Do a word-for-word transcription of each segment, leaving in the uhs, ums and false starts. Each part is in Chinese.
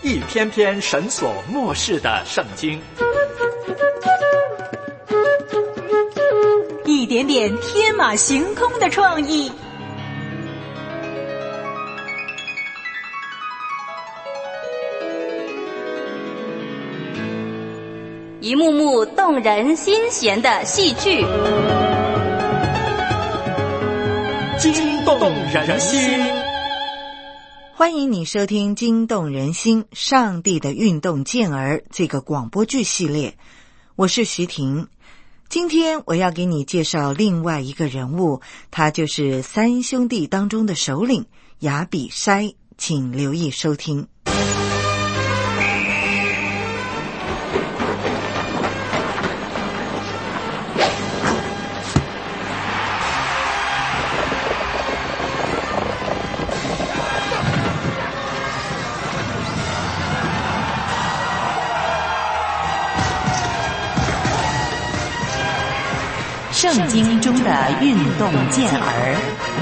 一篇篇神所默示的圣经， 一点点天马行空的创意， 一幕幕动人心弦的戏剧， 惊动人心。 欢迎你收听惊动人心上帝的运动健儿这个广播剧系列，我是徐婷。今天我要给你介绍另外一个人物，他就是三兄弟当中的首领亚比筛，请留意收听。圣经中的运动健儿。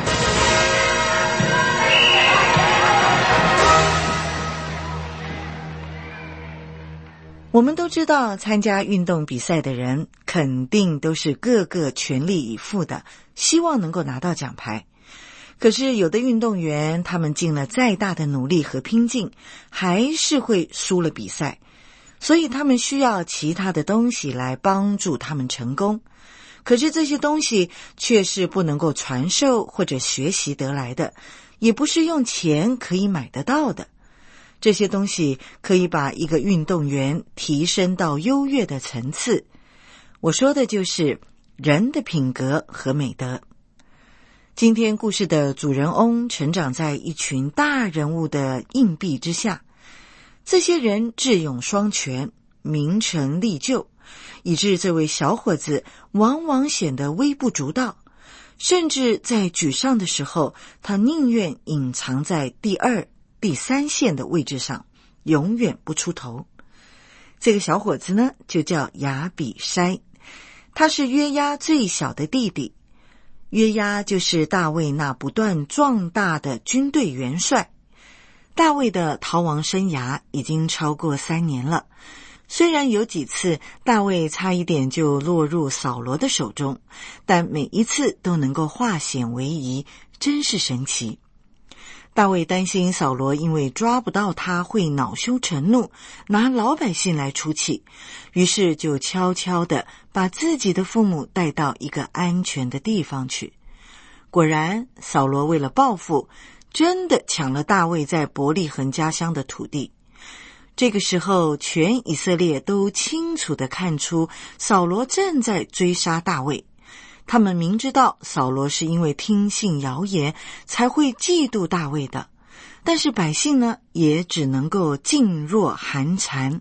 我们都知道，参加运动比赛的人肯定都是个个全力以赴的，希望能够拿到奖牌。可是有的运动员，他们尽了再大的努力和拼劲，还是会输了比赛，所以他们需要其他的东西来帮助他们成功。可是这些东西却是不能够传授或者学习得来的，也不是用钱可以买得到的。这些东西可以把一个运动员提升到优越的层次。我说的就是人的品格和美德。今天故事的主人翁成长在一群大人物的硬币之下，这些人智勇双全，名成利就，以致这位小伙子往往显得微不足道，甚至在沮丧的时候，他宁愿隐藏在第二、第三线的位置上，永远不出头。这个小伙子呢，就叫亚比筛，他是约押最小的弟弟。约押就是大卫那不断壮大的军队元帅。大卫的逃亡生涯已经超过三年了，虽然有几次大卫差一点就落入扫罗的手中，但每一次都能够化险为夷，真是神奇。大卫担心扫罗因为抓不到他会恼羞成怒，拿老百姓来出气，于是就悄悄地把自己的父母带到一个安全的地方去。果然，扫罗为了报复，真的抢了大卫在伯利恒家乡的土地。这个时候，全以色列都清楚地看出扫罗正在追杀大卫。他们明知道扫罗是因为听信谣言才会嫉妒大卫的，但是百姓呢，也只能够噤若寒蝉。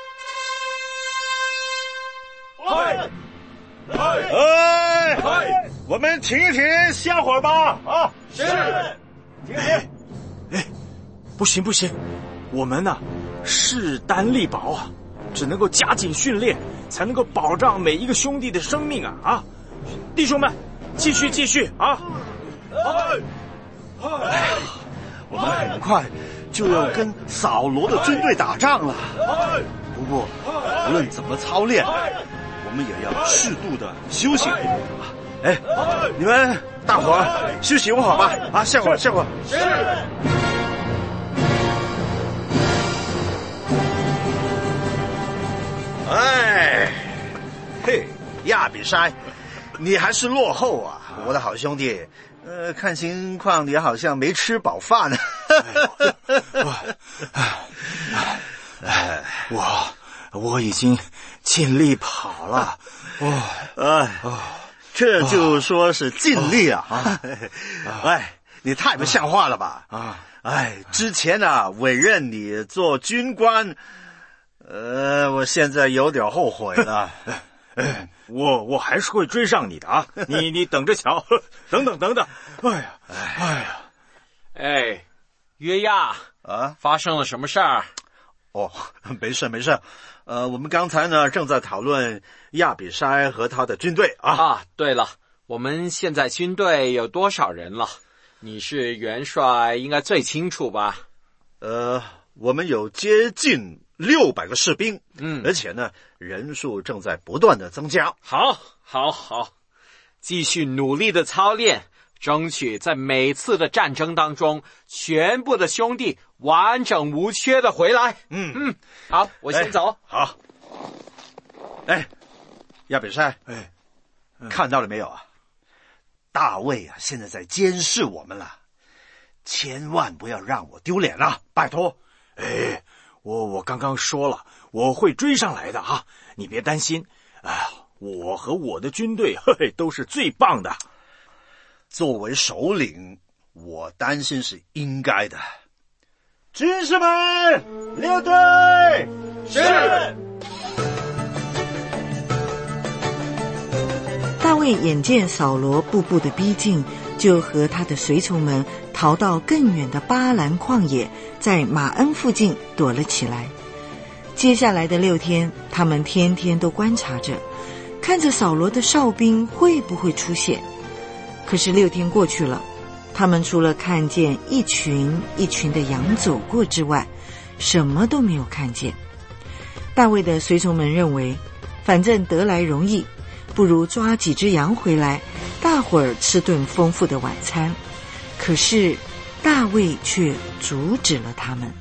哎哎哎！我们停一停，歇会儿吧！啊，是，停停。 哎，不行不行，我们呢、啊、势单力薄啊，只能够加紧训练，才能够保障每一个兄弟的生命啊！啊，弟兄们，继续继续啊！ 哎哎，我们很快就要跟扫罗的军队打仗了。不过，无论怎么操练，我们也要适度的休息。哎，你们大伙儿休息一会儿吧，啊，歇会儿，歇会儿。是。哎，嘿，亚比筛，你还是落后啊，我的好兄弟。呃，看情况你好像没吃饱饭呢。 哎，我我已经尽力跑了。哦， 哎，哦，这就说是尽力啊！啊，哎，你太不像话了吧！啊，哎，之前啊委任你做军官，呃，我现在有点后悔了。 哎，我我还是会追上你的啊！你你等着瞧，等等等等！哎呀，哎呀， 哎，约押啊， 发生了什么事儿？ 哦，没事没事。呃，我们刚才呢正在讨论亚比筛和他的军队啊。 啊，对了，我们现在军队有多少人了？你是元帅，应该最清楚吧？ 呃， 我们有接近六百个士兵， 嗯， 而且呢，人数正在不断的增加。 好，好，好，继续努力的操练，争取在每次的战争当中，全部的兄弟完整无缺的回来。 嗯嗯，好，我先走。 哎、好。哎，亚比筛， 哎， 嗯、看到了没有啊？大卫啊，现在在监视我们了，千万不要让我丢脸了，拜托。 哎，我我刚刚说了，我会追上来的哈，你别担心。哎，我和我的军队，嘿嘿，都是最棒的。 作为首领，我担心是应该的。军士们，列队！ 是。 大卫眼见扫罗步步的逼近，就和他的随从们逃到更远的巴兰旷野，在马恩附近躲了起来。接下来的六天，他们天天都观察着，看着扫罗的哨兵会不会出现。可是六天过去了，他们除了看见一群一群的羊走过之外，什么都没有看见。大卫的随从们认为，反正得来容易，不如抓几只羊回来，大伙儿吃顿丰富的晚餐。可是大卫却阻止了他们。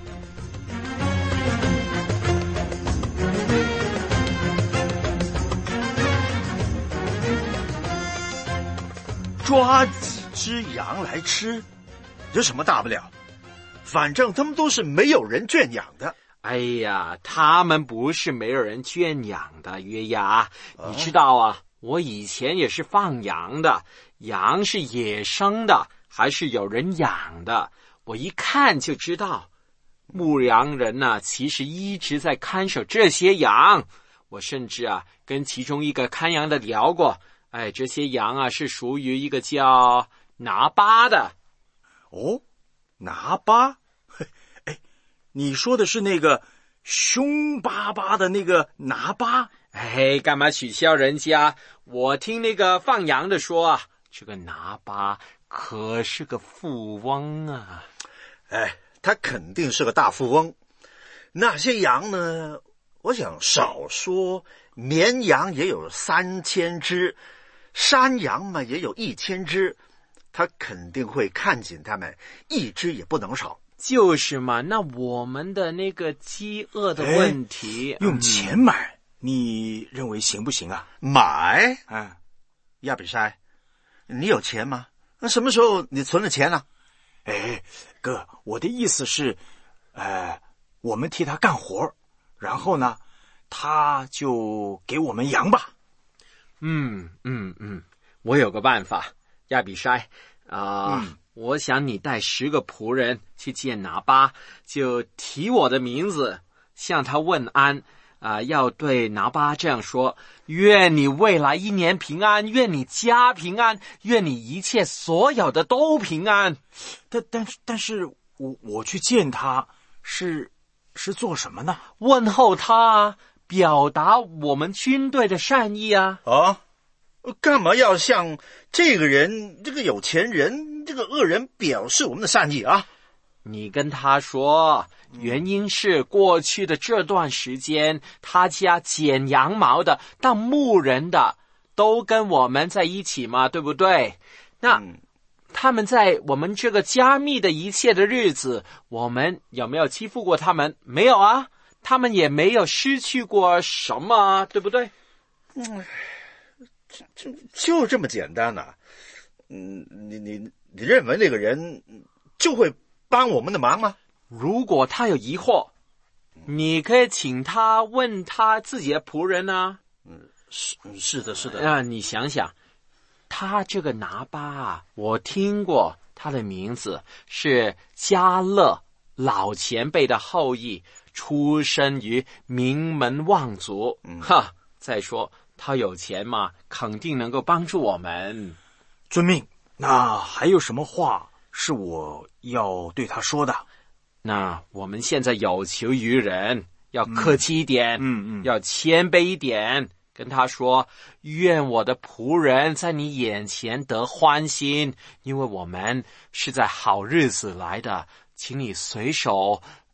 抓几只羊来吃，有什么大不了？反正他们都是没有人圈养的。 哎呀，他们不是没有人圈养的，约押，你知道啊，我以前也是放羊的，羊是野生的，还是有人养的，我一看就知道，牧羊人呢、啊，其实一直在看守这些羊。我甚至啊，跟其中一个看羊的聊过，哎，这些羊啊是属于一个叫拿巴的。 哦，拿巴？哎，你说的是那个凶巴巴的那个拿巴？ 哎，干嘛取笑人家？我听那个放羊的说啊，这个拿巴可是个富翁啊。 哎，他肯定是个大富翁。那些羊呢，我想少说绵羊也有三千只，山羊嘛也有一千只，他肯定会看紧他们，一只也不能少。 就是嘛，那我们的那个饥饿的问题， 哎、用钱买、嗯，你认为行不行啊？ 买？ 嗯， 亚比筛，你有钱吗？那什么时候你存了钱啊？ 哎，哥，我的意思是，呃，我们替他干活，然后呢，他就给我们羊吧。 嗯嗯嗯，我有个办法，亚比筛啊、呃嗯，我想你带十个仆人去见拿巴，就提我的名字，向他问安。啊、呃，要对拿巴这样说：愿你未来一年平安，愿你家平安，愿你一切所有的都平安。 但但但是我我去见他是是做什么呢？ 问候他，表达我们军队的善意啊。 啊，干嘛要向这个人，这个有钱人，这个恶人表示我们的善意啊？ 你跟他说，原因是过去的这段时间，他家剪羊毛的当牧人的都跟我们在一起嘛，对不对？那、嗯、他们在我们这个加密的一切的日子，我们有没有欺负过他们？没有啊，他们也没有失去过什么啊，对不对？ 嗯，就就这么简单啊。嗯，你你你认为那个人就会帮我们的忙吗？ 如果他有疑惑，你可以请他问他自己的仆人啊。 嗯，是是的，是的。 啊，你想想，他这个拿巴啊，我听过他的名字是迦勒老前辈的后裔，出身于名门望族。嗯，哈，再说他有钱嘛，肯定能够帮助我们。 遵命。那还有什么话是我要对他说的？ 那我们现在有求于人，要客气一点， 嗯 嗯, 嗯， 要谦卑一点，跟他说，愿我的仆人在你眼前得欢心，因为我们是在好日子来的，请你随手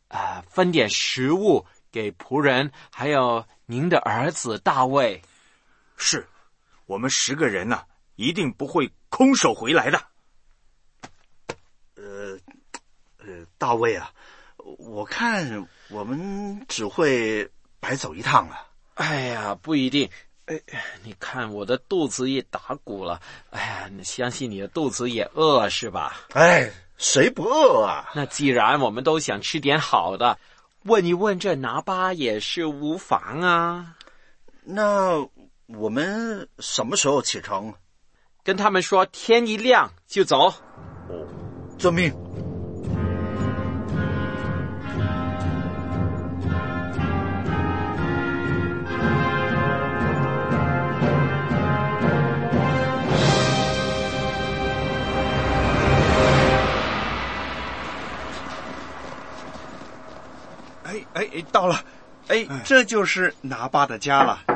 呃，分点食物给仆人，还有您的儿子大卫。 是，我们十个人呢、啊，一定不会空手回来的。 呃，呃，大卫啊，我看我们只会白走一趟了。 哎呀，不一定。哎，你看我的肚子也打鼓了。哎呀，相信你的肚子也饿是吧？ 哎，谁不饿啊？ 那既然我们都想吃点好的，问一问这拿巴也是无妨啊。 那我们什么时候启程？ 跟他们说天一亮就走。 哦，遵命。哎哎哎，到了！哎，这就是拿巴的家了。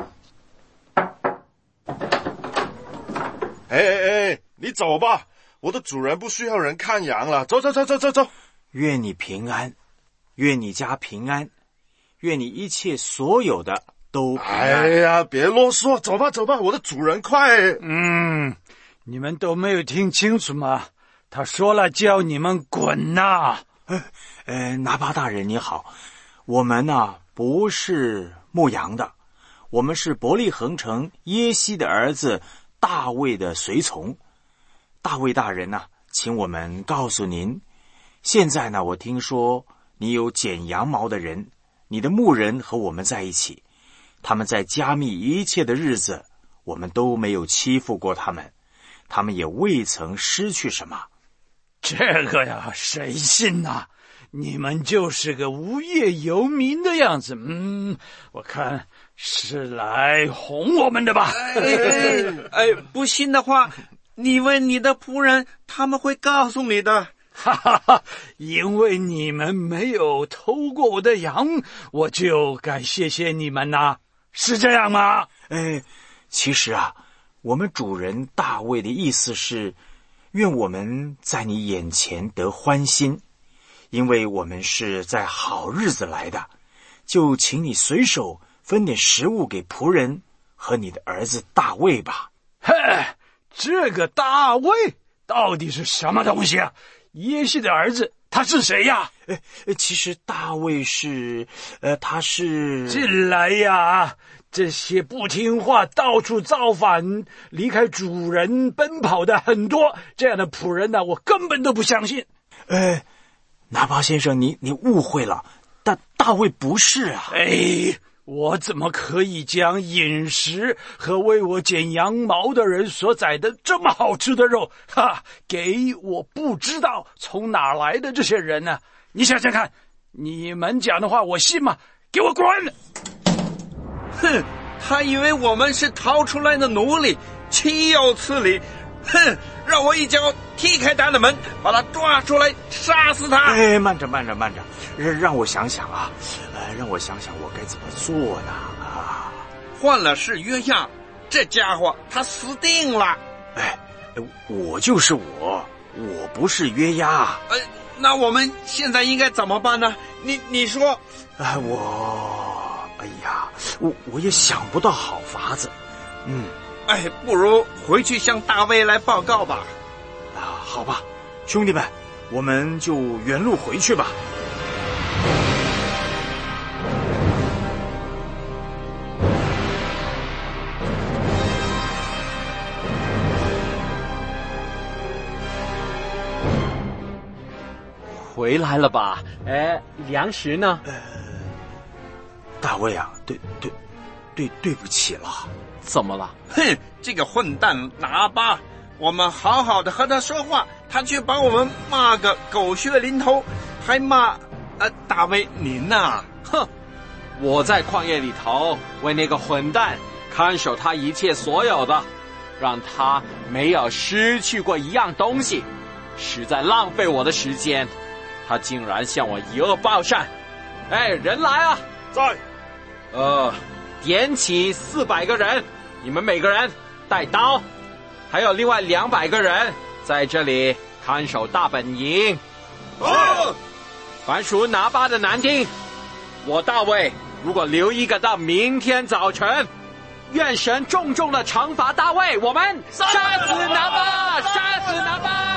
哎哎哎，你走吧，我的主人不需要人看羊了。走走走走走走。 愿你平安，愿你家平安，愿你一切所有的都平安。 哎呀，别啰嗦，走吧走吧，我的主人快。 嗯，你们都没有听清楚吗？他说了叫你们滚呐！ 呃呃，拿巴大人你好，我们呢、啊、不是牧羊的，我们是伯利恒城耶西的儿子大卫的随从。大卫大人呢、啊，请我们告诉您，现在呢，我听说你有剪羊毛的人，你的牧人和我们在一起，他们在加密一切的日子，我们都没有欺负过他们，他们也未曾失去什么。 这个呀，谁信呐？你们就是个无业游民的样子。嗯，我看是来哄我们的吧。 哎哎哎，不信的话，你问你的仆人，他们会告诉你的。 哈哈哈，因为你们没有偷过我的羊，我就该谢谢你们呐，是这样吗？ 哎，其实啊，我们主人大卫的意思是，愿我们在你眼前得欢心，因为我们是在好日子来的，就请你随手分点食物给仆人和你的儿子大卫吧。 嘿，这个大卫到底是什么东西啊？耶西的儿子，他是谁呀？ 呃，其实大卫是，呃，他是进来呀！这些不听话、到处造反、离开主人奔跑的很多这样的仆人呢、啊，我根本都不相信。 呃，拿巴先生，你你误会了，大大卫不是啊。 哎，我怎么可以将饮食和为我剪羊毛的人所宰的这么好吃的肉，哈，给我不知道从哪来的这些人呢？你想想看，你们讲的话我信吗？给我滚！ 哼，他以为我们是逃出来的奴隶，岂有此理！哼，让我一脚踢开他的门，把他抓出来，杀死他！ 哎，慢着，慢着，慢着，让让我想想啊，呃，让我想想我该怎么做呢？啊， 换了是约亚，这家伙他死定了！ 哎，我就是我，我不是约亚。 呃，那我们现在应该怎么办呢？你你说？ 哎，我，哎呀，我我也想不到好法子。嗯。 哎，不如回去向大卫来报告吧。 啊，好吧，兄弟们，我们就原路回去吧。 回来了吧？哎，粮食呢？ 呃，大卫啊，对对对，对不起了。 怎么了？ 哼，这个混蛋拿巴，我们好好的和他说话，他却把我们骂个狗血淋头，还骂呃大卫您呐、啊！ 哼，我在旷野里头为那个混蛋看守他一切所有的，让他没有失去过一样东西，实在浪费我的时间。他竟然向我以恶报善！哎，人来啊！ 在。 呃，点起四百个人，你们每个人带刀，还有另外两百个人在这里看守大本营。 好。 凡属拿巴的男丁，我大卫如果留一个到明天早晨，愿神重重的惩罚大卫，我们杀死拿巴，杀死拿巴。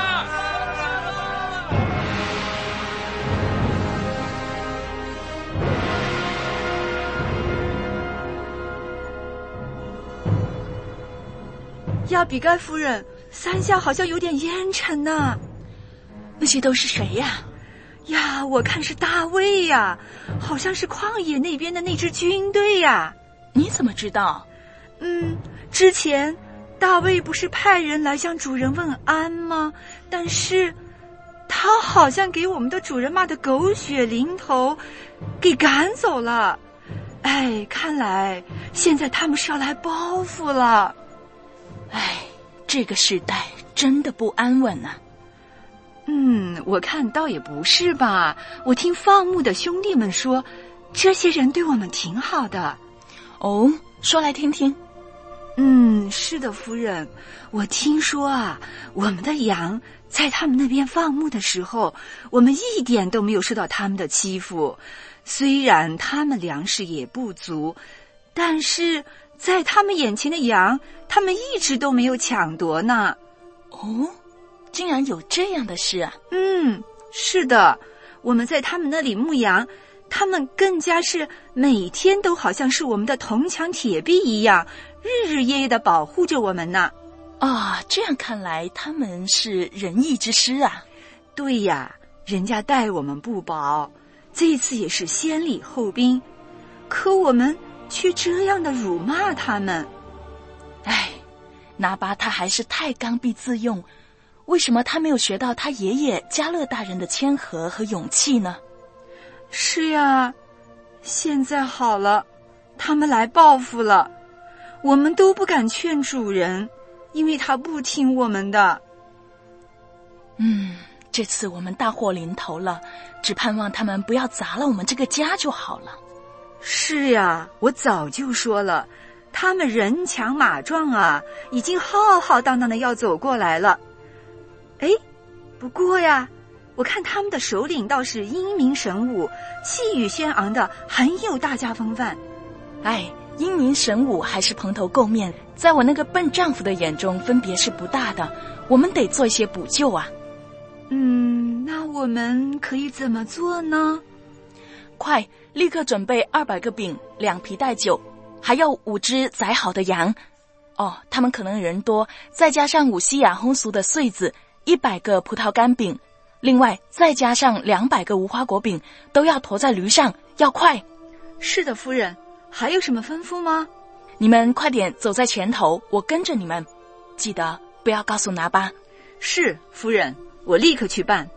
亚比该夫人，山下好像有点烟尘呢。那些都是谁呀？呀，我看是大卫呀，好像是旷野那边的那支军队呀。 你怎么知道？ 嗯，之前大卫不是派人来向主人问安吗？但是他好像给我们的主人骂得狗血淋头，给赶走了。哎，看来现在他们是要来报复了。 哎，这个时代真的不安稳啊。 嗯，我看倒也不是吧。我听放牧的兄弟们说，这些人对我们挺好的。 哦，说来听听。 嗯，是的，夫人。我听说啊，我们的羊在他们那边放牧的时候，我们一点都没有受到他们的欺负。虽然他们粮食也不足，但是在他们眼前的羊，他们一直都没有抢夺呢。 哦，竟然有这样的事啊！ 嗯，是的，我们在他们那里牧羊，他们更加是每天都好像是我们的铜墙铁壁一样，日日夜夜的保护着我们呢。 啊，这样看来他们是仁义之师啊。 对呀，人家待我们不薄，这一次也是先礼后兵，可我们却这样的辱骂他们。 哎，拿巴他还是太刚愎自用，为什么他没有学到他爷爷加勒大人的谦和和勇气呢？ 是呀，现在好了，他们来报复了，我们都不敢劝主人，因为他不听我们的。 嗯，这次我们大祸临头了，只盼望他们不要砸了我们这个家就好了。 是呀，我早就说了，他们人强马壮啊，已经浩浩荡荡的要走过来了。哎，不过呀，我看他们的首领倒是英明神武，气宇轩昂的，很有大家风范。 哎，英明神武还是蓬头垢面，在我那个笨丈夫的眼中分别是不大的，我们得做一些补救啊。 嗯，那我们可以怎么做呢？ 快，立刻准备二百个饼，两皮带酒，还要五只宰好的羊。哦，他们可能人多，再加上五西亚烘熟的穗子，一百个葡萄干饼，另外再加上两百个无花果饼，都要驮在驴上，要快。 是的，夫人，还有什么吩咐吗？ 你们快点走在前头，我跟着你们，记得不要告诉拿巴。 是，夫人，我立刻去办。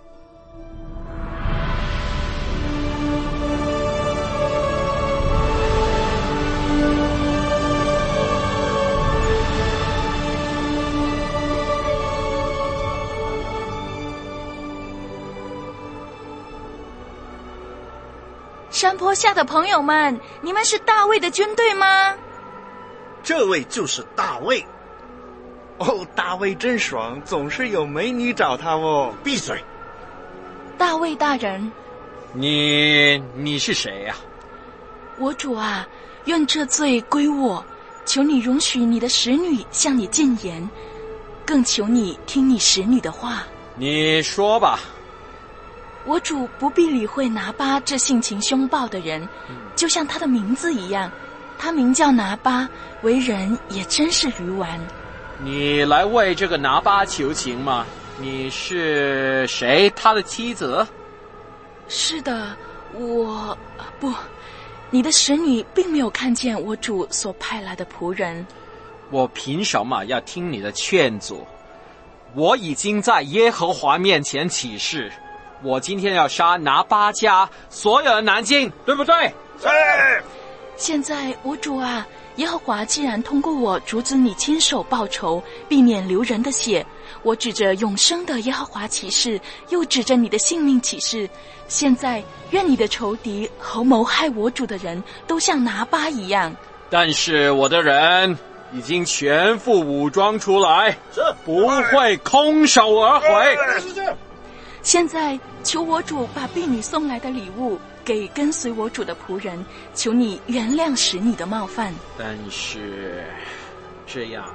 山坡下的朋友们，你们是大卫的军队吗？ 这位就是大卫。 哦，大卫真爽，总是有美女找他哦。 闭嘴！ 大卫大人， 你你是谁呀？ 我主啊，愿这罪归我，求你容许你的使女向你进言，更求你听你使女的话。 你说吧。 我主不必理会拿巴这性情凶暴的人，就像他的名字一样，他名叫拿巴，为人也真是愚顽。 你来为这个拿巴求情吗？你是谁？他的妻子？ 是的，我不，你的使女并没有看见我主所派来的仆人。 我凭什么要听你的劝阻？我已经在耶和华面前起誓，我今天要杀拿巴家所有的男丁，对不对？ 是。 现在我主啊，耶和华既然通过我阻止你亲手报仇，避免流人的血，我指着永生的耶和华起誓，又指着你的性命起誓，现在愿你的仇敌和谋害我主的人都像拿巴一样。 但是我的人已经全副武装出来，不会空手而回。 现在求我主把婢女送来的礼物给跟随我主的仆人，求你原谅使你的冒犯。 但是这样，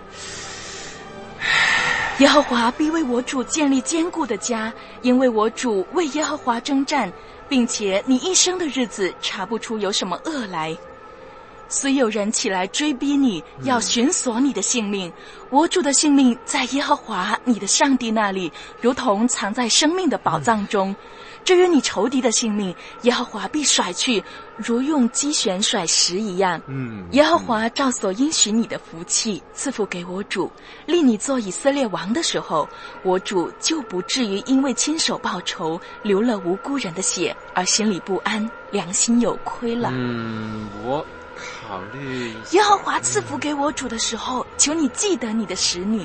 耶和华必为我主建立坚固的家，因为我主为耶和华征战，并且你一生的日子查不出有什么恶来。虽有人起来追逼你，要寻索你的性命，我主的性命在耶和华你的上帝那里，如同藏在生命的宝藏中。至于你仇敌的性命，耶和华必甩去，如用机旋甩石一样。 嗯， 耶和华照所应许你的福气赐福给我主，立你做以色列王的时候，我主就不至于因为亲手报仇，流了无辜人的血，而心里不安，良心有亏了。 嗯，我考虑。 耶和华赐福给我主的时候，求你记得你的使女。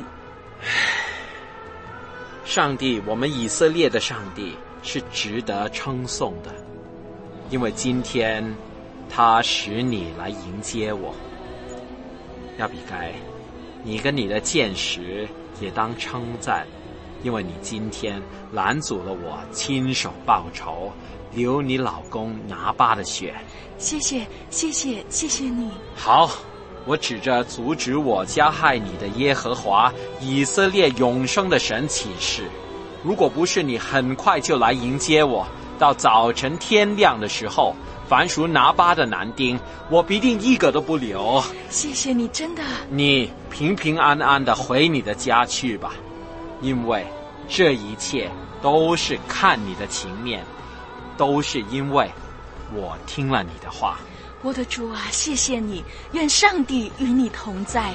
上帝，我们以色列的上帝是值得称颂的，因为今天他使你来迎接我。亚比该，你跟你的箭矢也当称赞，因为你今天拦阻了我亲手报仇，流你老公拿巴的血。 谢谢谢谢谢谢你。 好，我指着阻止我加害你的耶和华以色列永生的神起誓，如果不是你很快就来迎接我，到早晨天亮的时候，凡属拿巴的男丁，我必定一个都不留。 谢谢你，真的。 你平平安安的回你的家去吧，因为这一切都是看你的情面，都是因为我听了你的话。 我的主啊，谢谢你，愿上帝与你同在。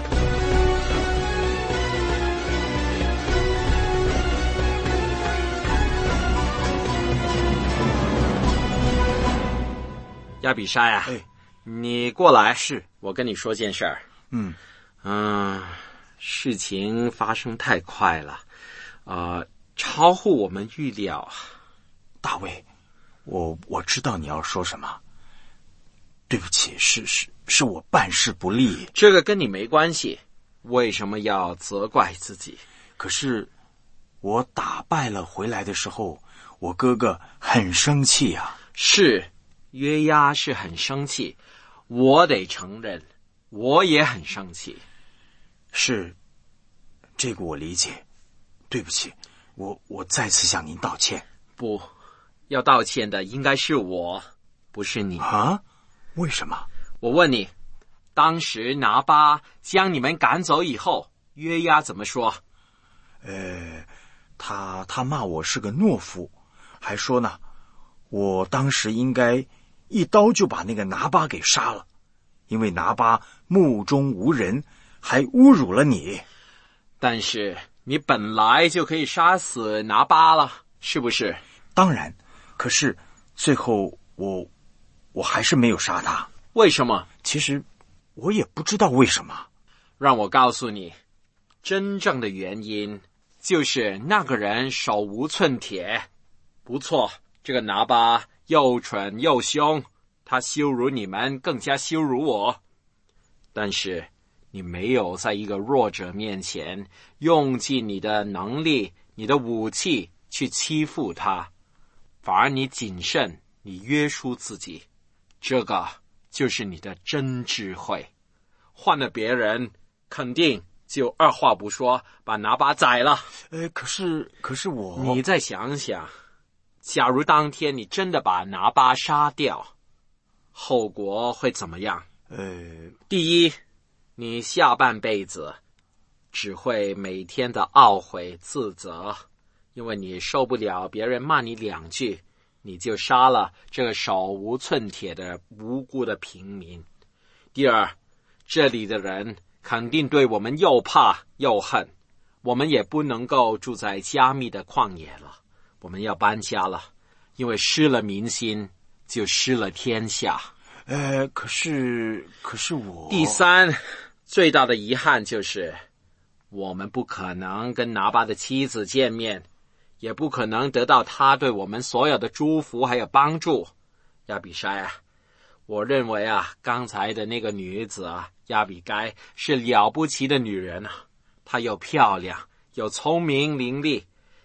亚比筛啊， 哎， 你过来， 是我跟你说件事儿。 嗯嗯、呃，事情发生太快了，呃，超乎我们预料。 大卫，我我知道你要说什么。对不起，是是是我办事不力。 这个跟你没关系，为什么要责怪自己？ 可是我打败了回来的时候，我哥哥很生气啊。 是，约押是很生气，我得承认，我也很生气。 是，这个我理解。对不起，我我再次向您道歉。 不，要道歉的应该是我，不是你啊？为什么？ 我问你，当时拿巴将你们赶走以后，约押怎么说？ 呃，他他骂我是个懦夫，还说呢，我当时应该一刀就把那个拿巴给杀了，因为拿巴目中无人，还侮辱了你。 但是你本来就可以杀死拿巴了，是不是？ 当然，可是最后我我还是没有杀他。 为什么？ 其实我也不知道为什么。 让我告诉你，真正的原因就是那个人手无寸铁。不错，这个拿巴又蠢又凶，他羞辱你们，更加羞辱我。但是你没有在一个弱者面前用尽你的能力、你的武器去欺负他，反而你谨慎，你约束自己，这个就是你的真智慧。换了别人，肯定就二话不说把拿巴宰了。 呃，可是可是我…… 你再想想，假如当天你真的把拿巴杀掉，后果会怎么样？ 呃， 第一，你下半辈子只会每天的懊悔自责，因为你受不了别人骂你两句，你就杀了这个手无寸铁的无辜的平民。第二，这里的人肯定对我们又怕又恨，我们也不能够住在加密的旷野了，我们要搬家了，因为失了民心就失了天下。 呃，可是可是我…… 第三，最大的遗憾就是我们不可能跟拿巴的妻子见面，也不可能得到他对我们所有的祝福还有帮助。亚比筛啊，我认为啊，刚才的那个女子啊，亚比该是了不起的女人啊，她又漂亮又聪明伶俐，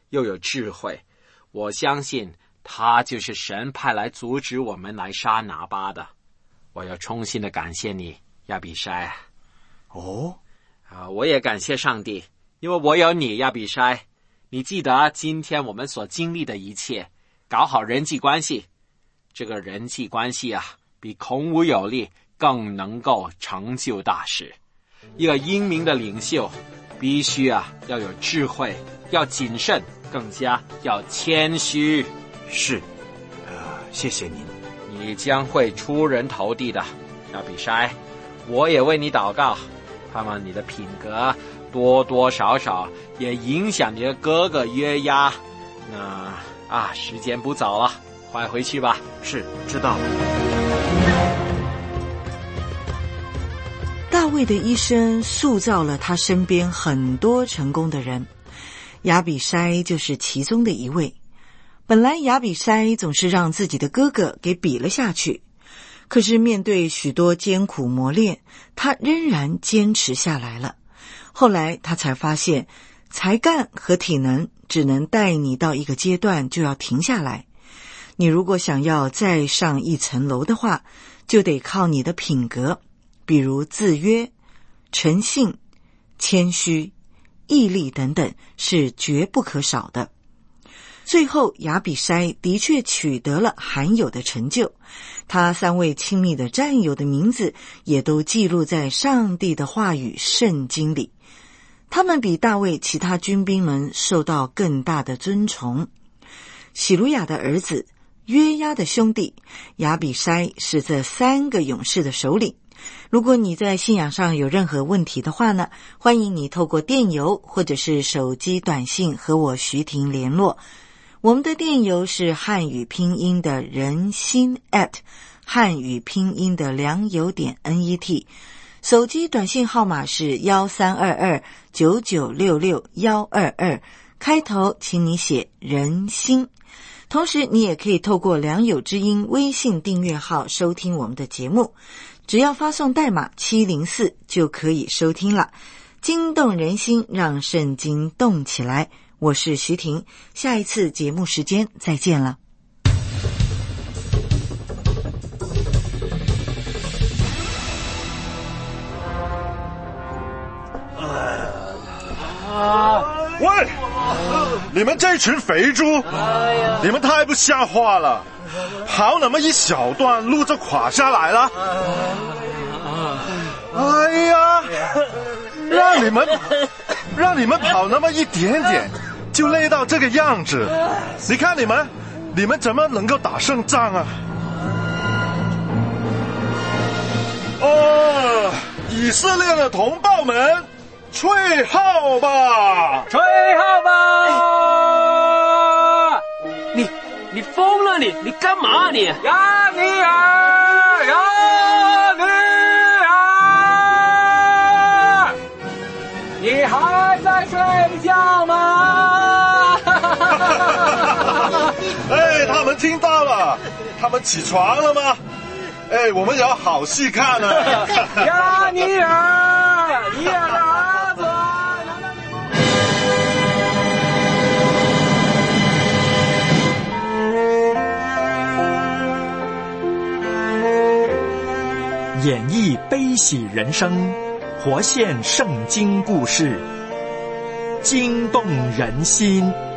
又有智慧。我相信他就是神派来阻止我们来杀拿巴的。我要衷心的感谢你，亚比筛。 哦， 啊，我也感谢上帝，因为我有你，亚比筛。你记得今天我们所经历的一切，搞好人际关系。这个人际关系啊，比孔武有力更能够成就大事。一个英明的领袖必须啊要有智慧，要谨慎，更加要谦虚。 是，呃，谢谢您。 你将会出人头地的，亚比筛。我也为你祷告，盼望你的品格多多少少也影响你的哥哥约押。那啊，时间不早了，快回去吧。 是，知道了。 大卫的一生塑造了他身边很多成功的人，亚比筛就是其中的一位。本来亚比筛总是让自己的哥哥给比了下去，可是面对许多艰苦磨练，他仍然坚持下来了。后来他才发现，才干和体能只能带你到一个阶段就要停下来。你如果想要再上一层楼的话，就得靠你的品格，比如自约、诚信、谦虚、毅力等等，是绝不可少的。最后亚比筛的确取得了罕有的成就，他三位亲密的战友的名字也都记录在上帝的话语圣经里。他们比大卫其他军兵们受到更大的尊崇。喜鲁雅的儿子约押的兄弟亚比筛是这三个勇士的首领。如果你在信仰上有任何问题的话呢，欢迎你透过电邮或者是手机短信和我徐婷联络。我们的电邮是汉语拼音的人心 at 汉语拼音的良友点 net， 手机短信号码是一三二二九九六六一二二，开头请你写人心。同时你也可以透过良友之音微信订阅号收听我们的节目，只要发送代码七零四就可以收听了。惊动人心，让圣经动起来。我是徐婷，下一次节目时间再见了。 喂，你们这群肥猪，你们太不像话了，跑那么一小段路就垮下来了。哎呀，让你们让你们跑那么一点点就累到这个样子，你看你们你们怎么能够打胜仗啊？哦，以色列的同胞们，吹号吧！ 吹号吧！你你疯了你你干嘛你？ 亚尼尔，亚尼尔，你还在睡觉吗？ 哎，他们听到了，他们起床了吗？哎，我们有好戏看了。 亚尼尔，尼尔的儿子。 演绎悲喜人生，活现圣经故事，惊动人心。